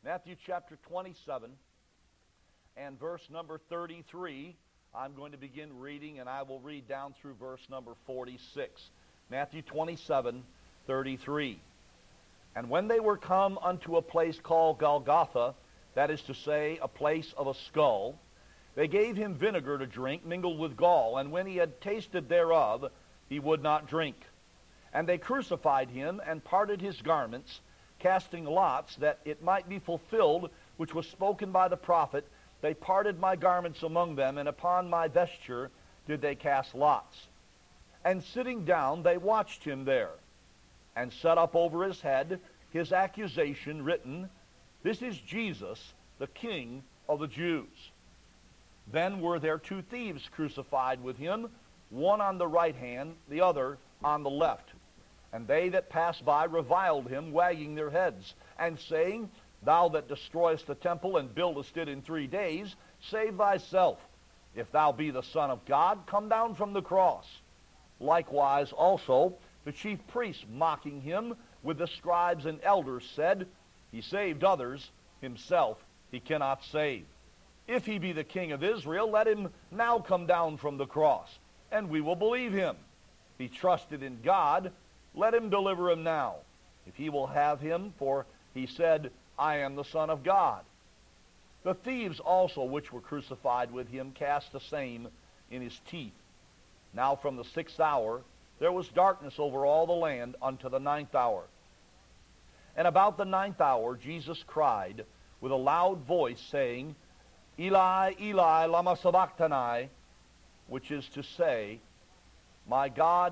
Matthew chapter 27 and verse number 33. I'm going to begin reading, and I will read down through verse number 46. Matthew 27, 33. And when they were come unto a place called Golgotha, that is to say, a place of a skull, they gave him vinegar to drink, mingled with gall, and when he had tasted thereof, he would not drink. And they crucified him, and parted his garments, casting lots, that it might be fulfilled, which was spoken by the prophet, they parted my garments among them, and upon my vesture did they cast lots. And sitting down, they watched him there, and set up over his head his accusation written, This is Jesus, the King of the Jews. Then were there two thieves crucified with him, one on the right hand, the other on the left. And they that passed by reviled him, wagging their heads, and saying, Thou that destroyest the temple and buildest it in 3 days, save thyself. If thou be the Son of God, come down from the cross. Likewise also the chief priests, mocking him with the scribes and elders, said, He saved others, himself he cannot save. If he be the King of Israel, let him now come down from the cross, and we will believe him. If he trusted in God, let him deliver him now, if he will have him, for he said, I am the Son of God. The thieves also which were crucified with him cast the same in his teeth. Now from the 6th hour there was darkness over all the land unto the 9th hour. And about the 9th hour Jesus cried with a loud voice, saying, Eli, Eli, lama sabachthani, which is to say, my God,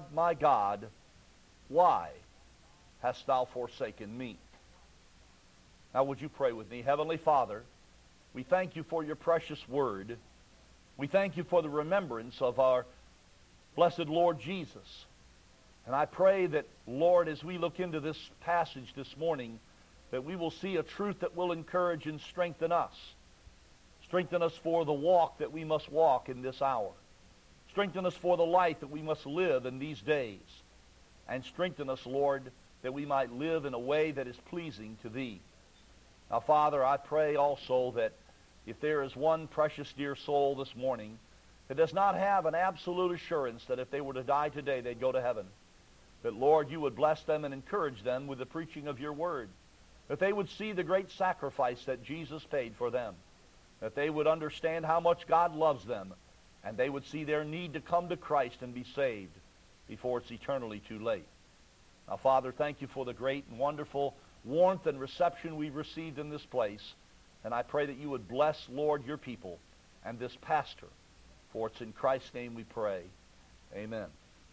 why hast thou forsaken me? Now would you pray with me? Heavenly Father, we thank you for your precious word. We thank you for the remembrance of our blessed Lord Jesus. And I pray that, Lord, as we look into this passage this morning, that we will see a truth that will encourage and strengthen us. Strengthen us for the walk that we must walk in this hour. Strengthen us for the life that we must live in these days. And strengthen us, Lord, that we might live in a way that is pleasing to Thee. Now, Father, I pray also that if there is one precious dear soul this morning that does not have an absolute assurance that if they were to die today, they'd go to heaven, that, Lord, you would bless them and encourage them with the preaching of your word, that they would see the great sacrifice that Jesus paid for them, that they would understand how much God loves them, and they would see their need to come to Christ and be saved before it's eternally too late. Now, Father, thank you for the great and wonderful warmth and reception we've received in this place, and I pray that you would bless, Lord, your people and this pastor, for it's in Christ's name we pray. Amen.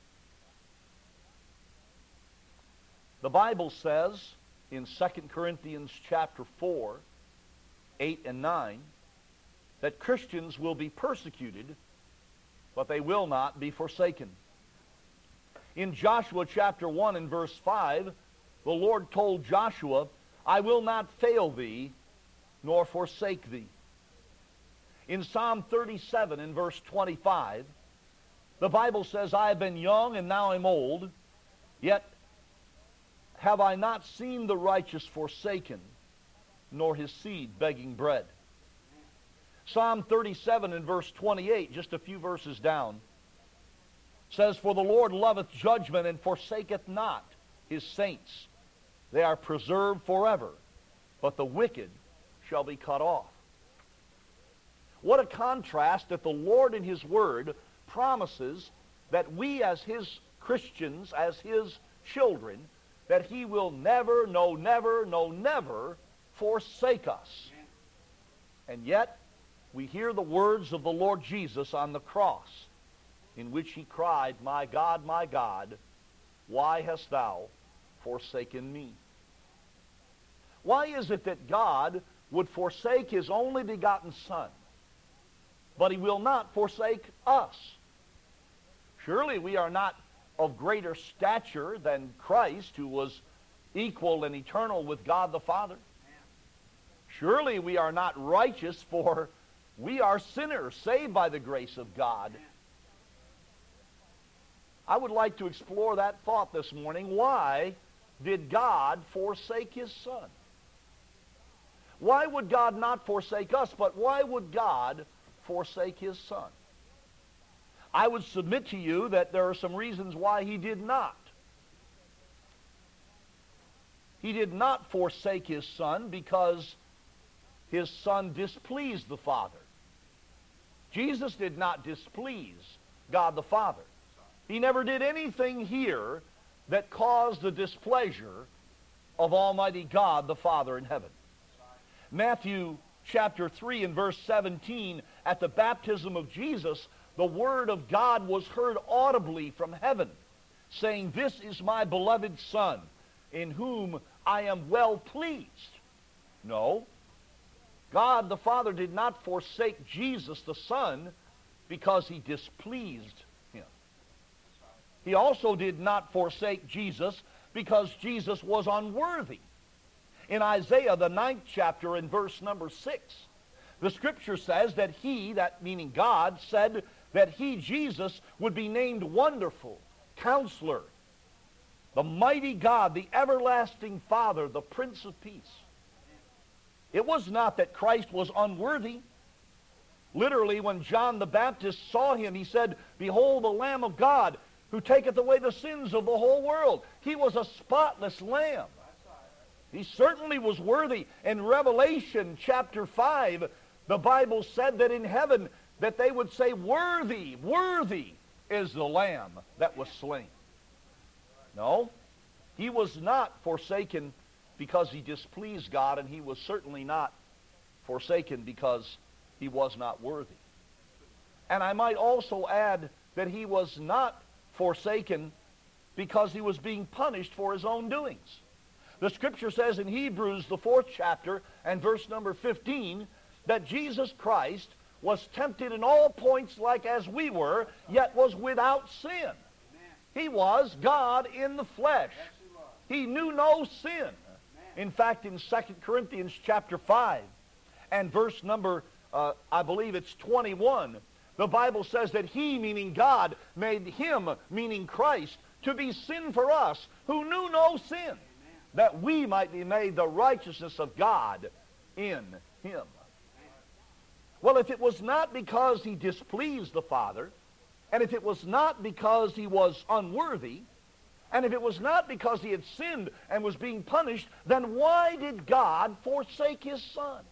The Bible says in 2 Corinthians chapter 4, 8 and 9, that Christians will be persecuted, but they will not be forsaken. In Joshua chapter 1 and verse 5, the Lord told Joshua, I will not fail thee, nor forsake thee. In Psalm 37 and verse 25, the Bible says, I have been young and now am old, yet have I not seen the righteous forsaken, nor his seed begging bread. Psalm 37 and verse 28, just a few verses down, says, For the Lord loveth judgment and forsaketh not his saints. They are preserved forever, but the wicked shall be cut off. What a contrast that the Lord in his word promises that we as his Christians, as his children, that he will never, no never, no never forsake us. And yet, we hear the words of the Lord Jesus on the cross, in which he cried, my God, why hast thou forsaken me? Why is it that God would forsake his only begotten Son, but he will not forsake us? Surely we are not of greater stature than Christ, who was equal and eternal with God the Father. Surely we are not righteous, for we are sinners saved by the grace of God. I would like to explore that thought this morning. Why did God forsake his Son? Why would God not forsake us, but why would God forsake his Son? I would submit to you that there are some reasons why he did not. He did not forsake his Son because his Son displeased the Father. Jesus did not displease God the Father. He never did anything here that caused the displeasure of Almighty God the Father in heaven. Matthew chapter 3 and verse 17, at the baptism of Jesus, the word of God was heard audibly from heaven, saying, "This is my beloved Son, in whom I am well pleased." No, God the Father did not forsake Jesus the Son because he displeased him. He also did not forsake Jesus because Jesus was unworthy. In Isaiah, the 9th chapter, in verse number 6, the Scripture says that he, that meaning God, said that he, Jesus, would be named Wonderful, Counselor, the Mighty God, the Everlasting Father, the Prince of Peace. It was not that Christ was unworthy. Literally, when John the Baptist saw him, he said, "Behold the Lamb of God, who taketh away the sins of the whole world." He was a spotless lamb. He certainly was worthy. In Revelation chapter 5, the Bible said that in heaven that they would say, "Worthy, worthy is the Lamb that was slain." No, he was not forsaken because he displeased God, and he was certainly not forsaken because he was not worthy. And I might also add that he was not forsaken because he was being punished for his own doings. The Scripture says in Hebrews, the 4th chapter, and verse number 15, that Jesus Christ was tempted in all points like as we were, yet was without sin. He was God in the flesh. He knew no sin. In fact, in 2 Corinthians chapter 5 and verse number, I believe it's 21, the Bible says that he, meaning God, made him, meaning Christ, to be sin for us who knew no sin, that we might be made the righteousness of God in him. Well, if it was not because he displeased the Father, and if it was not because he was unworthy, and if it was not because he had sinned and was being punished, then why did God forsake his Son?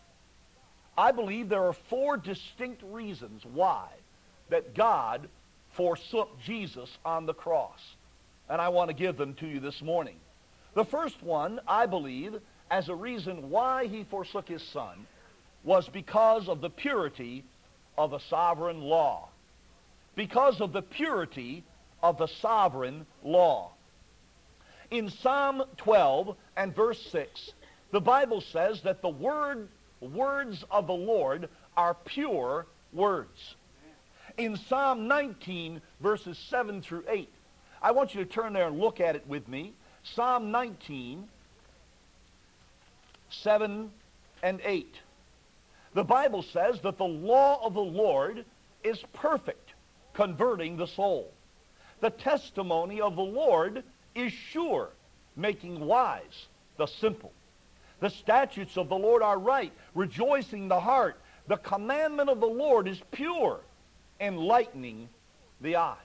I believe there are 4 distinct reasons why that God forsook Jesus on the cross. And I want to give them to you this morning. The first one, I believe, as a reason why he forsook his Son, was because of the purity of a sovereign law. Because of the purity of the sovereign law. In Psalm 12 and verse 6, the Bible says that the words of the Lord are pure words. In Psalm 19, verses 7 through 8, I want you to turn there and look at it with me. Psalm 19, 7 and 8. The Bible says that the law of the Lord is perfect, converting the soul. The testimony of the Lord is sure, making wise the simple. The statutes of the Lord are right, rejoicing the heart. The commandment of the Lord is pure, enlightening the eyes.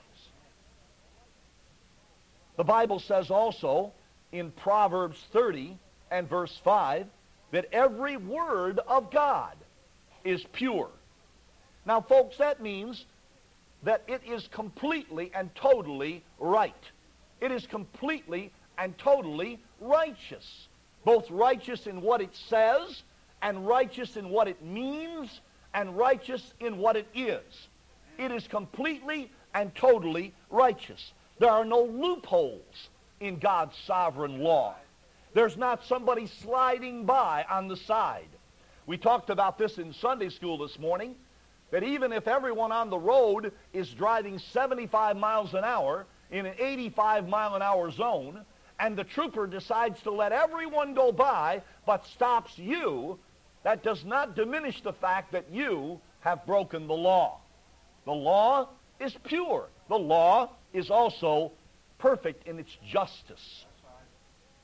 The Bible says also in Proverbs 30 and verse 5 that every word of God is pure. Now, folks, that means that it is completely and totally right. It is completely and totally righteous. Both righteous in what it says, and righteous in what it means, and righteous in what it is. It is completely and totally righteous. There are no loopholes in God's sovereign law. There's not somebody sliding by on the side. We talked about this in Sunday school this morning, that even if everyone on the road is driving 75 miles an hour in an 85-mile-an-hour zone, and the trooper decides to let everyone go by but stops you, that does not diminish the fact that you have broken the law. The law is pure. The law is also perfect in its justice.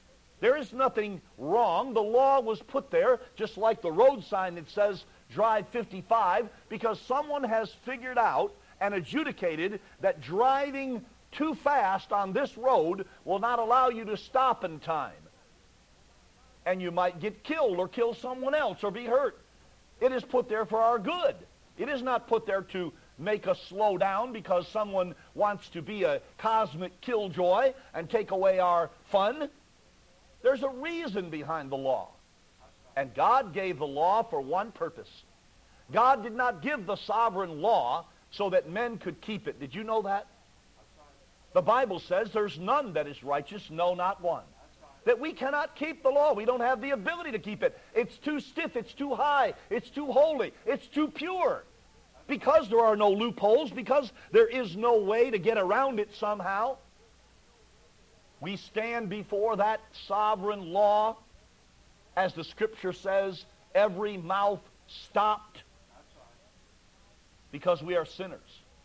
There is nothing wrong. The law was put there, just like the road sign that says drive 55, because someone has figured out and adjudicated that driving too fast on this road will not allow you to stop in time. And you might get killed or kill someone else or be hurt. It is put there for our good. It is not put there to make us slow down because someone wants to be a cosmic killjoy and take away our fun. There's a reason behind the law. And God gave the law for one purpose. God did not give the sovereign law so that men could keep it. Did you know that? The Bible says there's none that is righteous, no, not one. That we cannot keep the law. We don't have the ability to keep it. It's too stiff, it's too high, it's too holy, it's too pure. Because there are no loopholes, because there is no way to get around it somehow, we stand before that sovereign law, as the Scripture says, every mouth stopped, because we are sinners.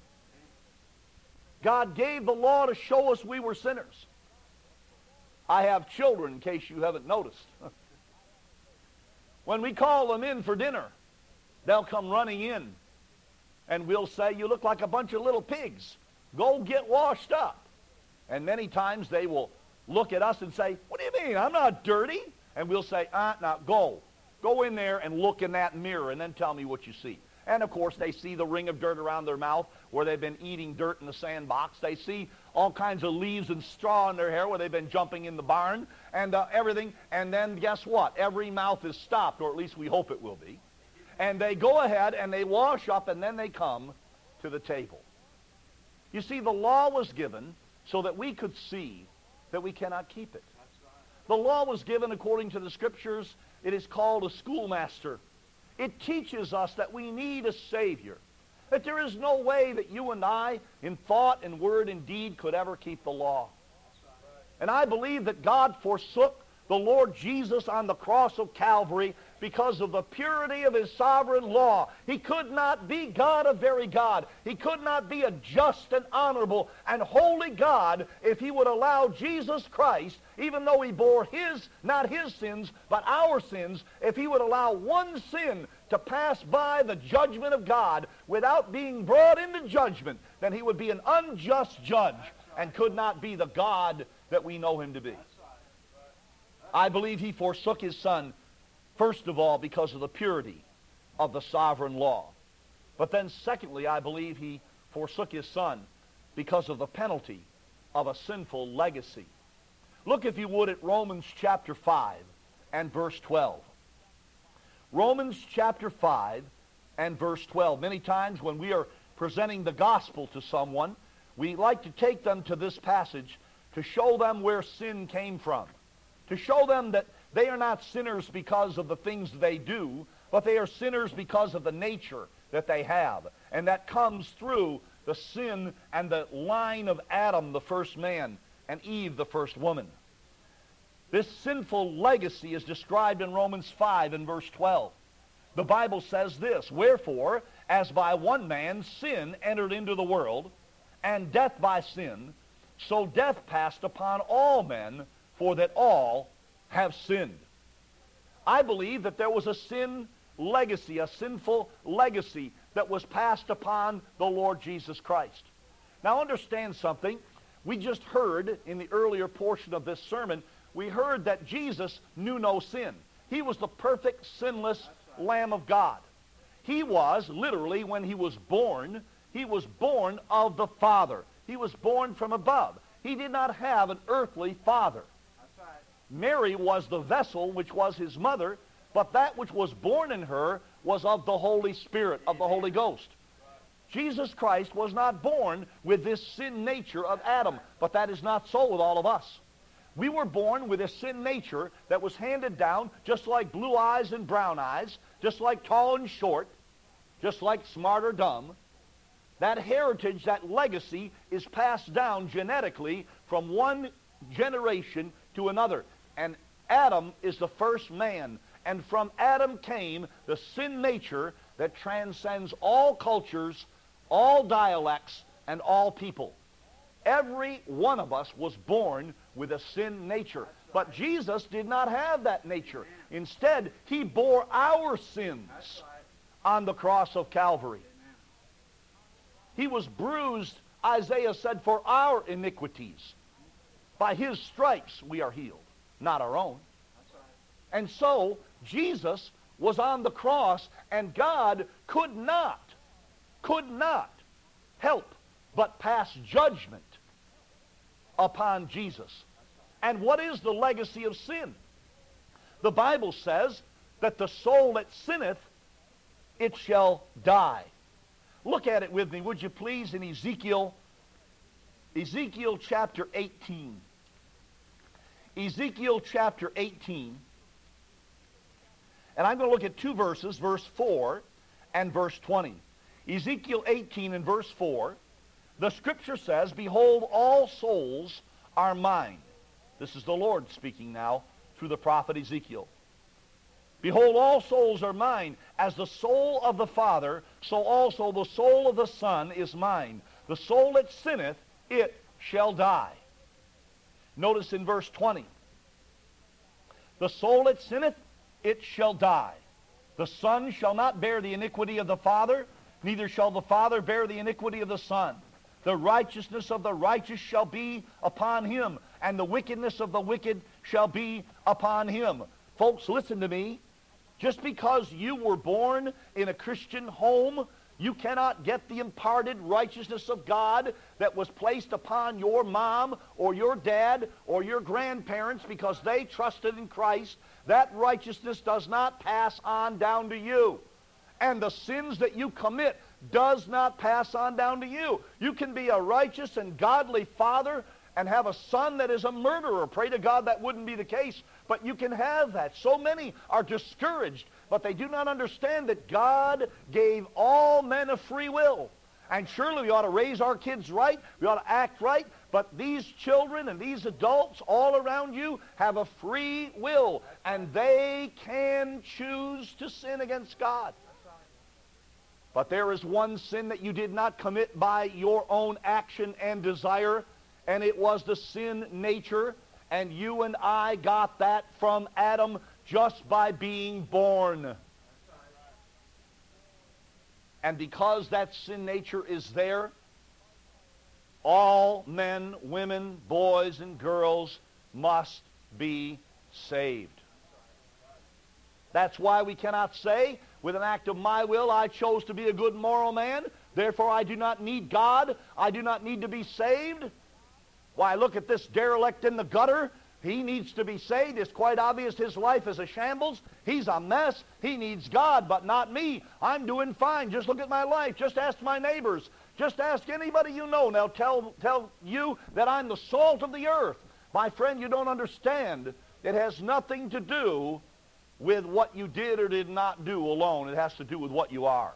God gave the law to show us we were sinners. I have children, in case you haven't noticed. When we call them in for dinner, they'll come running in, and we'll say, you look like a bunch of little pigs. Go get washed up. And many times they will look at us and say, what do you mean? I'm not dirty. And we'll say, now go. Go in there and look in that mirror and then tell me what you see. And, of course, they see the ring of dirt around their mouth where they've been eating dirt in the sandbox. They see all kinds of leaves and straw in their hair where they've been jumping in the barn and everything. And then guess what? Every mouth is stopped, or at least we hope it will be. And they go ahead and they wash up and then they come to the table. You see, the law was given so that we could see that we cannot keep it. The law was given according to the Scriptures. It is called a schoolmaster. It teaches us that we need a Savior, that there is no way that you and I, in thought and word and deed, could ever keep the law. And I believe that God forsook the Lord Jesus on the cross of Calvary because of the purity of his sovereign law. He could not be God, a very God. He could not be a just and honorable and holy God if he would allow Jesus Christ, even though he bore his, not his sins, but our sins, if he would allow one sin to pass by the judgment of God without being brought into judgment, then he would be an unjust judge and could not be the God that we know him to be. I believe he forsook his Son, first of all, because of the purity of the sovereign law. But then secondly, I believe he forsook his Son because of the penalty of a sinful legacy. Look, if you would, at Romans chapter 5 and verse 12. Romans chapter 5 and verse 12. Many times when we are presenting the gospel to someone, we like to take them to this passage to show them where sin came from, to show them that they are not sinners because of the things they do, but they are sinners because of the nature that they have. And that comes through the sin and the line of Adam, the first man, and Eve, the first woman. This sinful legacy is described in Romans 5 and verse 12. The Bible says this, wherefore, as by one man sin entered into the world, and death by sin, so death passed upon all men, for that all have sinned. I believe that there was a sin legacy, a sinful legacy that was passed upon the Lord Jesus Christ. Now understand something. We just heard in the earlier portion of this sermon, we heard that Jesus knew no sin. He was the perfect, sinless Lamb of God. He was, literally, when he was born of the Father. He was born from above. He did not have an earthly father. Mary was the vessel which was his mother, but that which was born in her was of the Holy Spirit, of the Holy Ghost. Jesus Christ was not born with this sin nature of Adam, but that is not so with all of us. We were born with a sin nature that was handed down just like blue eyes and brown eyes, just like tall and short, just like smart or dumb. That heritage, that legacy is passed down genetically from one generation to another. And Adam is the first man. And from Adam came the sin nature that transcends all cultures, all dialects, and all people. Every one of us was born with a sin nature. But Jesus did not have that nature. Instead, he bore our sins on the cross of Calvary. He was bruised, Isaiah said, for our iniquities. By his stripes we are healed, not our own. And so, Jesus was on the cross, and God could not help but pass judgment upon Jesus. And what is the legacy of sin? The Bible says that the soul that sinneth, it shall die. Look at it with me, would you please, in Ezekiel chapter 18. Ezekiel chapter 18. And I'm going to look at two verses, verse 4 and verse 20. Ezekiel 18 and verse 4, the Scripture says, "Behold, all souls are mine." This is the Lord speaking now through the prophet Ezekiel. "Behold, all souls are mine. As the soul of the Father, so also the soul of the Son is mine. The soul that sinneth, it shall die." Notice in verse 20. "The soul that sinneth, it shall die. The Son shall not bear the iniquity of the Father, neither shall the Father bear the iniquity of the Son. The righteousness of the righteous shall be upon him, and the wickedness of the wicked shall be upon him." Folks, listen to me. Just because you were born in a Christian home, you cannot get the imparted righteousness of God that was placed upon your mom or your dad or your grandparents because they trusted in Christ. That righteousness does not pass on down to you. And the sins that you commit does not pass on down to you. You can be a righteous and godly father and have a son that is a murderer. Pray to God that wouldn't be the case, but you can have that. So many are discouraged, but they do not understand that God gave all men a free will. And surely we ought to raise our kids right, we ought to act right, but these children and these adults all around you have a free will, and they can choose to sin against God. But there is one sin that you did not commit by your own action and desire, and it was the sin nature, and you and I got that from Adam just by being born. And because that sin nature is there, all men, women, boys, and girls must be saved. That's why we cannot say, with an act of my will, I chose to be a good moral man, therefore I do not need God, I do not need to be saved. Why, look at this derelict in the gutter. He needs to be saved. It's quite obvious his life is a shambles. He's a mess. He needs God, but not me. I'm doing fine. Just look at my life. Just ask my neighbors. Just ask anybody you know. Now tell you that I'm the salt of the earth. My friend, you don't understand. It has nothing to do with what you did or did not do alone. It has to do with what you are.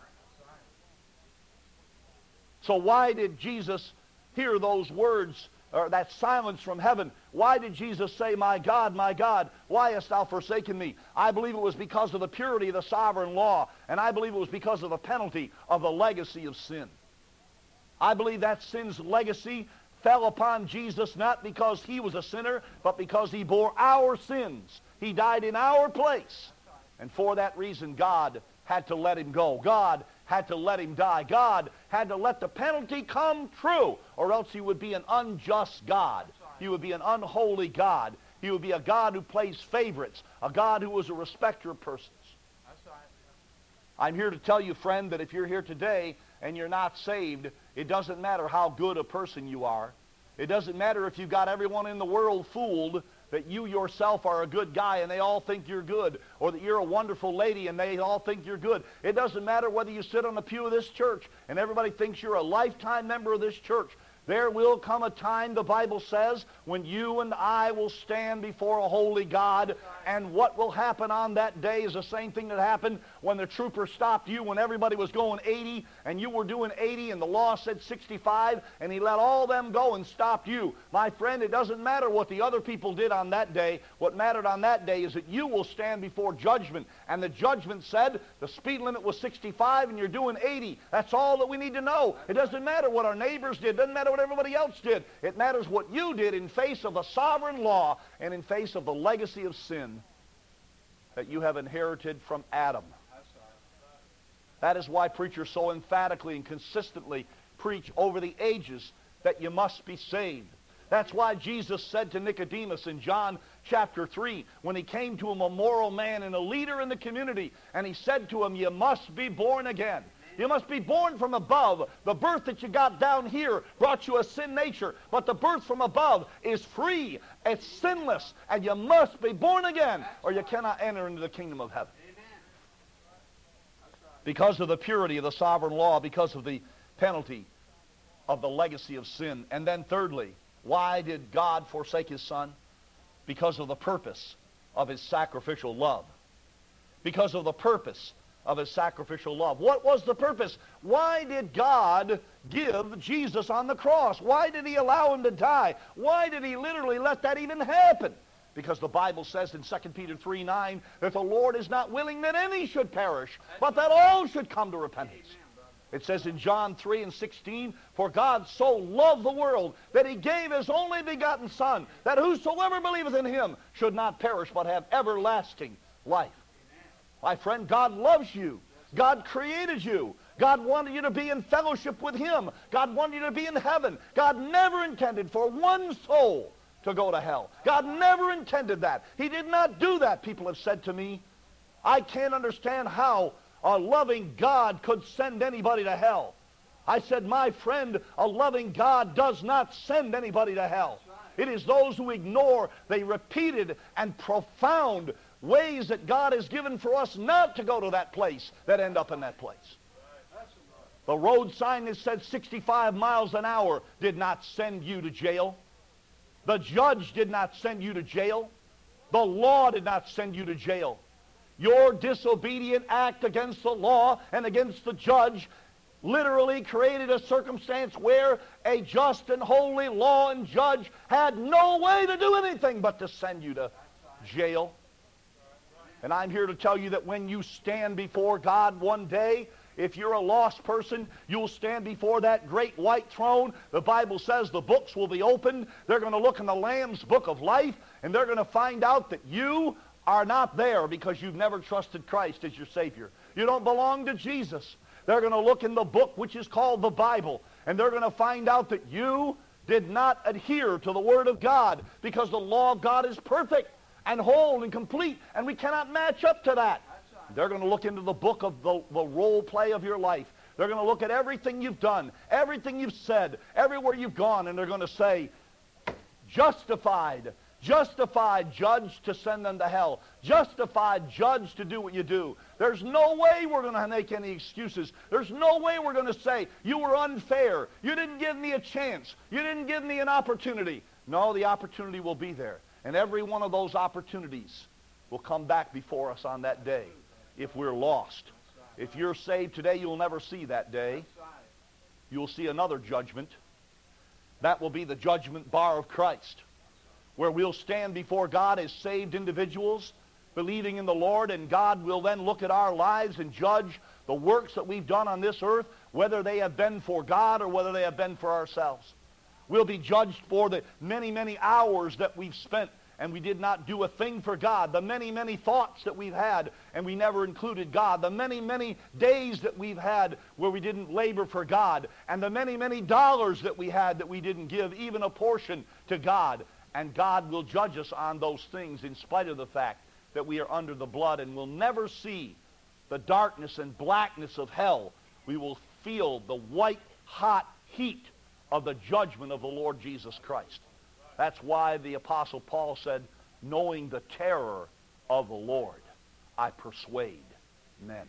So why did Jesus hear those words, or that silence from heaven? Why did Jesus say, my God, why hast thou forsaken me?" I believe it was because of the purity of the sovereign law, and I believe it was because of the penalty of the legacy of sin. I believe that sin's legacy fell upon Jesus not because he was a sinner, but because he bore our sins. He died in our place. And for that reason, God had to let him go. God had to let him die. God had to let the penalty come true, or else he would be an unjust God. He would be an unholy God. He would be a God who plays favorites, a God who was a respecter of persons. I'm here to tell you, friend, that if you're here today and you're not saved, it doesn't matter how good a person you are. It doesn't matter if you've got everyone in the world fooled that you yourself are a good guy and they all think you're good, or that you're a wonderful lady and they all think you're good. It doesn't matter whether you sit on the pew of this church and everybody thinks you're a lifetime member of this church. There will come a time, the Bible says, when you and I will stand before a holy God, and what will happen on that day is the same thing that happened when the trooper stopped you when everybody was going 80 and you were doing 80 and the law said 65, and he let all them go and stopped you. My friend, it doesn't matter what the other people did on that day. What mattered on that day is that you will stand before judgment, and the judgment said the speed limit was 65 and you're doing 80. That's all that we need to know. It doesn't matter what our neighbors did. It doesn't matter what everybody else did. It matters what you did in face of the sovereign law and in face of the legacy of sin that you have inherited from Adam. That is why preachers so emphatically and consistently preach over the ages that you must be saved. That's why Jesus said to Nicodemus in John chapter 3, when he came to him, a moral man and a leader in the community, and he said to him, you must be born again. You must be born from above. The birth that you got down here brought you a sin nature, but the birth from above is free, it's sinless, and you must be born again, or you cannot enter into the kingdom of heaven. Because of the purity of the sovereign law, because of the penalty of the legacy of sin. And then thirdly, why did God forsake his Son? Because of the purpose of his sacrificial love. Because of the purpose of his sacrificial love. What was the purpose? Why did God give Jesus on the cross? Why did he allow him to die? Why did he literally let that even happen? Because the Bible says in 2 Peter 3:9 that the Lord is not willing that any should perish, but that all should come to repentance. It says in John 3:16, for God so loved the world that he gave his only begotten Son, that whosoever believeth in him should not perish, but have everlasting life. My friend, God loves you. God created you. God wanted you to be in fellowship with him. God wanted you to be in heaven. God never intended for one soul to go to hell. God never intended that. He did not do that. People have said to me, I can't understand how a loving God could send anybody to hell. I said, my friend, a loving God does not send anybody to hell. It is those who ignore the repeated and profound ways that God has given for us not to go to that place that end up in that place. The road sign that said 65 miles an hour did not send you to jail. The judge did not send you to jail. The law did not send you to jail. Your disobedient act against the law and against the judge literally created a circumstance where a just and holy law and judge had no way to do anything but to send you to jail. And I'm here to tell you that when you stand before God one day, if you're a lost person, you'll stand before that great white throne. The Bible says the books will be opened. They're going to look in the Lamb's book of life, and they're going to find out that you are not there because you've never trusted Christ as your Savior. You don't belong to Jesus. They're going to look in the book which is called the Bible, and they're going to find out that you did not adhere to the Word of God because the law of God is perfect and whole and complete, and we cannot match up to that. They're going to look into the book of the role play of your life. They're going to look at everything you've done, everything you've said, everywhere you've gone, and they're going to say, justified, justified judge to send them to hell, justified judge to do what you do. There's no way we're going to make any excuses. There's no way we're going to say, you were unfair, you didn't give me a chance, you didn't give me an opportunity. No, the opportunity will be there. And every one of those opportunities will come back before us on that day if we're lost. If you're saved today, you'll never see that day. You'll see another judgment. That will be the judgment bar of Christ, where we'll stand before God as saved individuals, believing in the Lord, and God will then look at our lives and judge the works that we've done on this earth, whether they have been for God or whether they have been for ourselves. We'll be judged for the many, many hours that we've spent and we did not do a thing for God, the many, many thoughts that we've had and we never included God, the many, many days that we've had where we didn't labor for God, and the many, many dollars that we had that we didn't give even a portion to God. And God will judge us on those things in spite of the fact that we are under the blood, and will never see the darkness and blackness of hell. We will feel the white hot heat of the judgment of the Lord Jesus Christ. That's why the Apostle Paul said, knowing the terror of the Lord, I persuade men.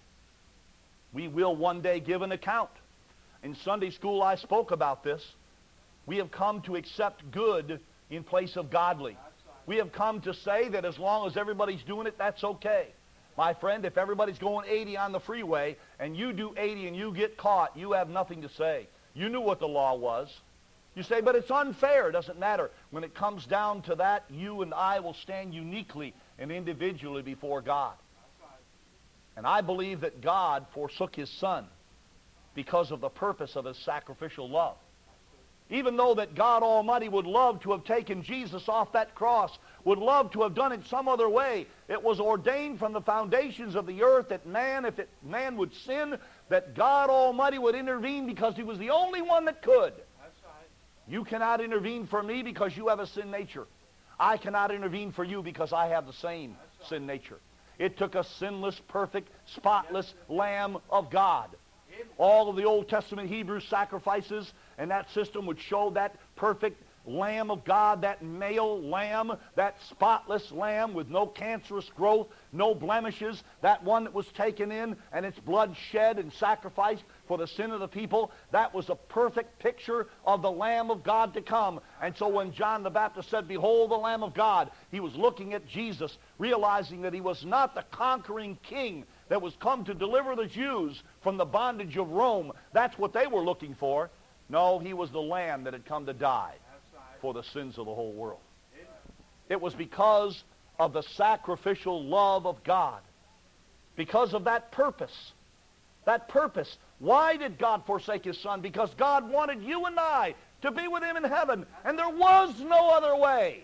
We will one day give an account. In Sunday school I spoke about this. We have come to accept good in place of godly. We have come to say that as long as everybody's doing it, that's okay. My friend, if everybody's going 80 on the freeway and you do 80 and you get caught, you have nothing to say. You knew what the law was. You say, but it's unfair. It doesn't matter. When it comes down to that, you and I will stand uniquely and individually before God. And I believe that God forsook his Son because of the purpose of his sacrificial love. Even though that God Almighty would love to have taken Jesus off that cross, would love to have done it some other way, it was ordained from the foundations of the earth that man would sin, that God Almighty would intervene because He was the only one that could. That's right. You cannot intervene for me because you have a sin nature. I cannot intervene for you because I have the same sin nature. It took a sinless, perfect, spotless Lamb of God. All of the Old Testament Hebrew sacrifices and that system would show that perfect Lamb of God, that male lamb, that spotless lamb with no cancerous growth, no blemishes, that one that was taken in and its blood shed and sacrificed for the sin of the people. That was a perfect picture of the Lamb of God to come. And so when John the Baptist said, "Behold the Lamb of God," he was looking at Jesus, realizing that he was not the conquering king that was come to deliver the Jews from the bondage of Rome. That's what they were looking for. No, he was the Lamb that had come to die for the sins of the whole world. It was because of the sacrificial love of God. Because of that purpose. That purpose. Why did God forsake His Son? Because God wanted you and I to be with Him in heaven. And there was no other way.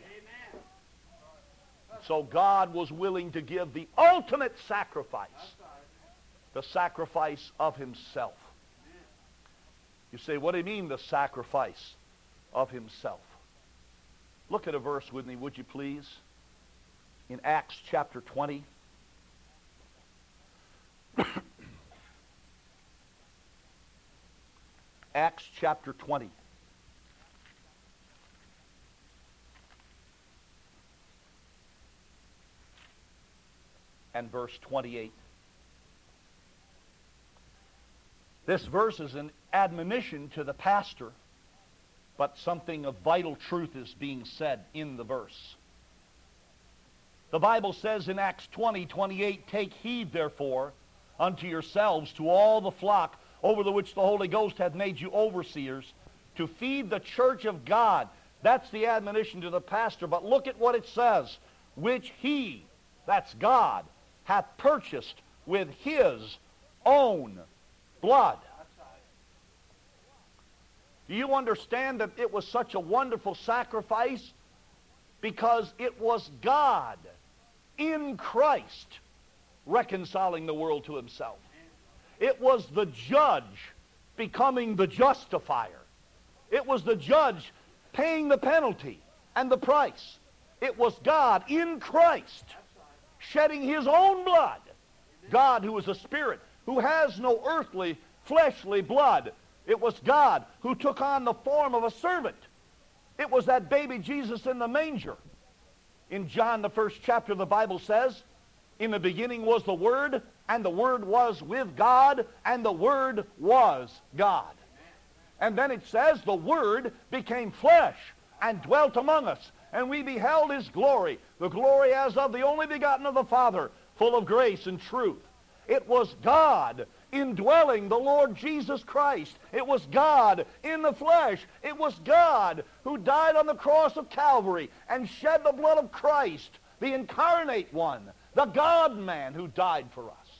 So God was willing to give the ultimate sacrifice. The sacrifice of Himself. You say, what do you mean, the sacrifice of Himself? Look at a verse with me, would you please? In Acts chapter 20. Acts chapter 20. And verse 28. This verse is an admonition to the pastor, but something of vital truth is being said in the verse. The Bible says in Acts 20:28, "Take heed, therefore, unto yourselves to all the flock over the which the Holy Ghost hath made you overseers, to feed the church of God." That's the admonition to the pastor. But look at what it says. "Which He," that's God, "hath purchased with His own blood." Do you understand that it was such a wonderful sacrifice? Because it was God in Christ reconciling the world to Himself. It was the judge becoming the justifier. It was the judge paying the penalty and the price. It was God in Christ shedding His own blood. God, who is a spirit, who has no earthly, fleshly blood. It was God who took on the form of a servant. It was that baby Jesus in the manger. In John, the 1st chapter, the Bible says, "In the beginning was the Word, and the Word was with God, and the Word was God." And then it says, "The Word became flesh and dwelt among us, and we beheld His glory, the glory as of the only begotten of the Father, full of grace and truth." It was God indwelling the Lord Jesus Christ. It was God in the flesh. It was God who died on the cross of Calvary and shed the blood of Christ, the incarnate one, the God-man who died for us.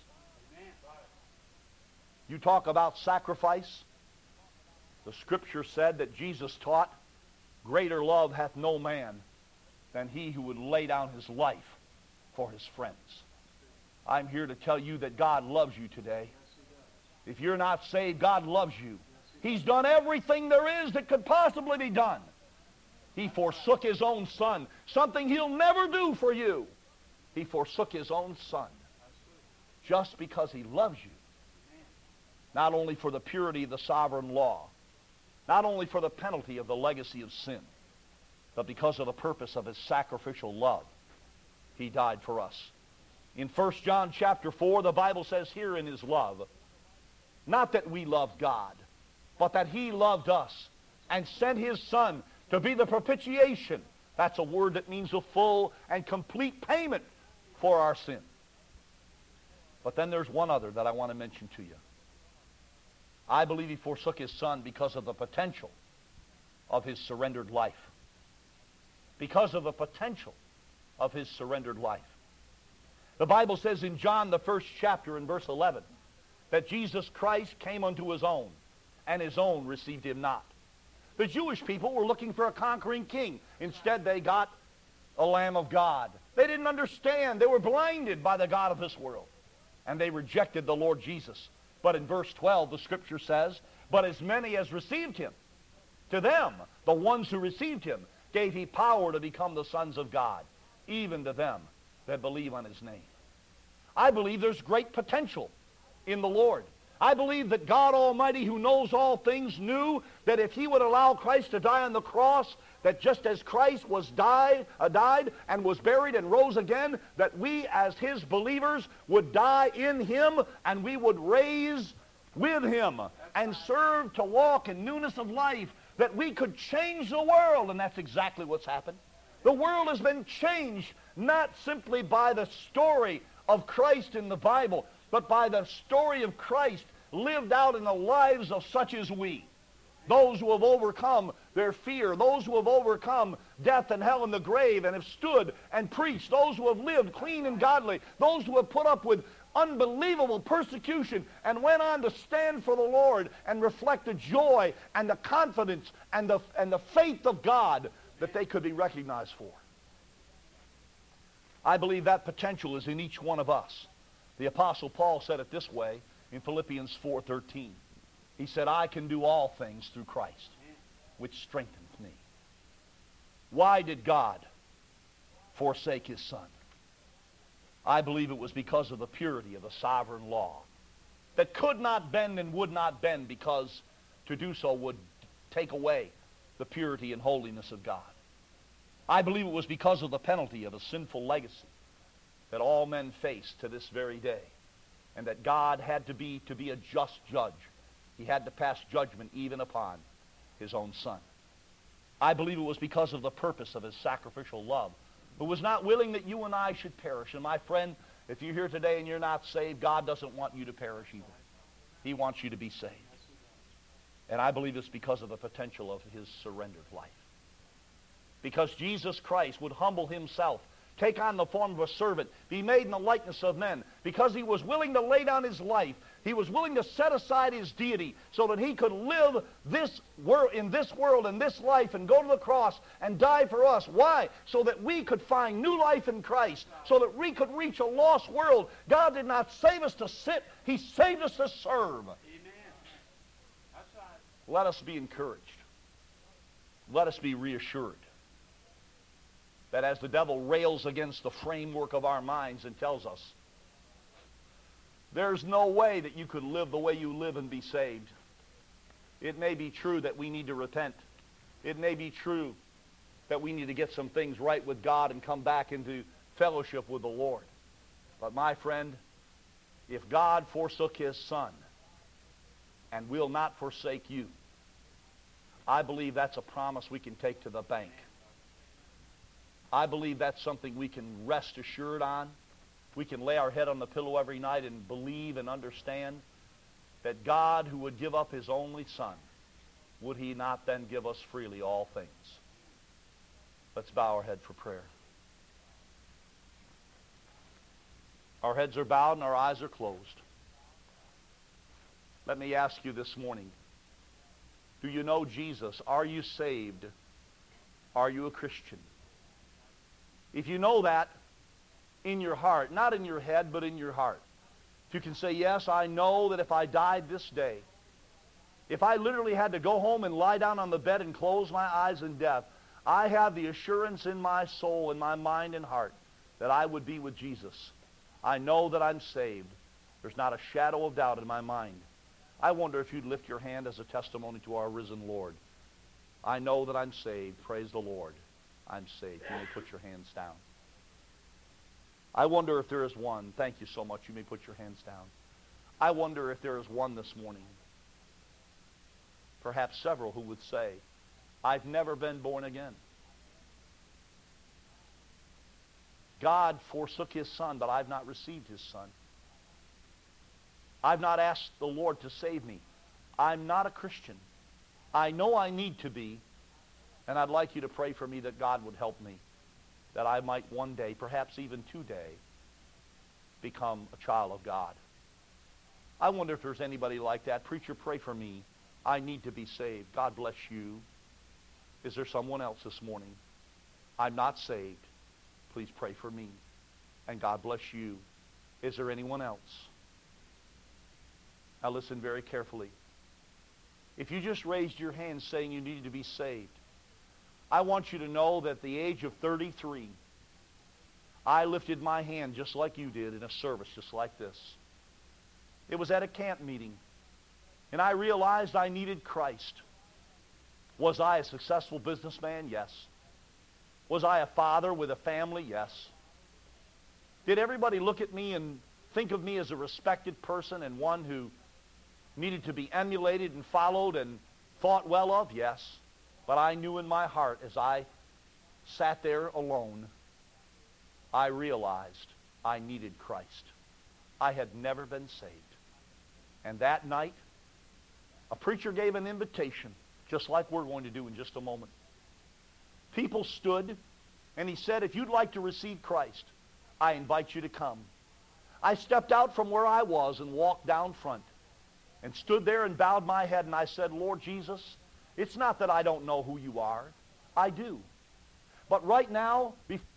You talk about sacrifice. The Scripture said that Jesus taught, "Greater love hath no man than he who would lay down his life for his friends." I'm here to tell you that God loves you today. If you're not saved, God loves you. He's done everything there is that could possibly be done. He forsook His own Son, something He'll never do for you. He forsook His own Son just because He loves you. Not only for the purity of the sovereign law, not only for the penalty of the legacy of sin, but because of the purpose of His sacrificial love. He died for us. In 1 John chapter 4, the Bible says, "Herein is love, not that we loved God, but that He loved us and sent His Son to be the propitiation." That's a word that means a full and complete payment for our sin. But then there's one other that I want to mention to you. I believe He forsook His Son because of the potential of His surrendered life. Because of the potential of His surrendered life. The Bible says in John, the 1st chapter, in verse 11, that Jesus Christ came unto His own, and His own received Him not. The Jewish people were looking for a conquering king. Instead, they got a Lamb of God. They didn't understand. They were blinded by the God of this world. And they rejected the Lord Jesus. But in verse 12, the Scripture says, "But as many as received him, to them, the ones who received him, gave he power to become the sons of God, even to them that believe on his name." I believe there's great potential in the Lord. I believe that God Almighty, who knows all things, knew that if he would allow Christ to die on the cross, that just as Christ died and was buried and rose again, that we as his believers would die in him and we would raise with him and serve to walk in newness of life, that we could change the world. And that's exactly what's happened. The world has been changed not simply by the story of Christ in the Bible, but by the story of Christ lived out in the lives of such as we. Those who have overcome their fear, those who have overcome death and hell and the grave and have stood and preached, those who have lived clean and godly, those who have put up with unbelievable persecution and went on to stand for the Lord and reflect the joy and the confidence and the faith of God that they could be recognized for. I believe that potential is in each one of us. The Apostle Paul said it this way in Philippians 4:13. He said, "I can do all things through Christ, which strengthens me." Why did God forsake his Son? I believe it was because of the purity of the sovereign law that could not bend and would not bend, because to do so would take away the purity and holiness of God. I believe it was because of the penalty of a sinful legacy that all men face to this very day, and that God had to be a just judge. He had to pass judgment even upon his own Son. I believe it was because of the purpose of his sacrificial love, who was not willing that you and I should perish. And my friend, if you're here today and you're not saved, God doesn't want you to perish either. He wants you to be saved. And I believe it's because of the potential of his surrendered life. Because Jesus Christ would humble himself, take on the form of a servant, be made in the likeness of men. Because he was willing to lay down his life, he was willing to set aside his deity so that he could live in this world and this life and go to the cross and die for us. Why? So that we could find new life in Christ, so that we could reach a lost world. God did not save us to sit, he saved us to serve. Amen. That's right. Let us be encouraged. Let us be reassured that as the devil rails against the framework of our minds and tells us there's no way that you could live the way you live and be saved. It may be true that we need to repent. It may be true that we need to get some things right with God and come back into fellowship with the Lord. But my friend, if God forsook his Son and will not forsake you, I believe that's a promise we can take to the bank. I believe that's something we can rest assured on. We can lay our head on the pillow every night and believe and understand that God, who would give up his only Son, would he not then give us freely all things? Let's bow our head for prayer. Our heads are bowed and our eyes are closed. Let me ask you this morning, do you know Jesus? Are you saved? Are you a Christian? If you know that in your heart, not in your head, but in your heart, if you can say, yes, I know that if I died this day, if I literally had to go home and lie down on the bed and close my eyes in death, I have the assurance in my soul, in my mind and heart, that I would be with Jesus. I know that I'm saved. There's not a shadow of doubt in my mind. I wonder if you'd lift your hand as a testimony to our risen Lord. I know that I'm saved. Praise the Lord. I'm saved. You may put your hands down. I wonder if there is one. Thank you so much. You may put your hands down. I wonder if there is one this morning, perhaps several, who would say, I've never been born again. God forsook his Son, but I've not received his Son. I've not asked the Lord to save me. I'm not a Christian. I know I need to be, and I'd like you to pray for me that God would help me, that I might one day, perhaps even today, become a child of God. I wonder if there's anybody like that. Preacher, pray for me. I need to be saved. God bless you. Is there someone else this morning? I'm not saved. Please pray for me. And God bless you. Is there anyone else? Now listen very carefully. If you just raised your hand saying you needed to be saved, I want you to know that at the age of 33, I lifted my hand just like you did in a service just like this. It was at a camp meeting, and I realized I needed Christ. Was I a successful businessman? Yes. Was I a father with a family? Yes. Did everybody look at me and think of me as a respected person and one who needed to be emulated and followed and thought well of? Yes. But I knew in my heart as I sat there alone, I realized I needed Christ. I had never been saved. And that night, a preacher gave an invitation, just like we're going to do in just a moment. People stood, and he said, if you'd like to receive Christ, I invite you to come. I stepped out from where I was and walked down front and stood there and bowed my head, and I said, Lord Jesus, it's not that I don't know who you are. I do. But right now, before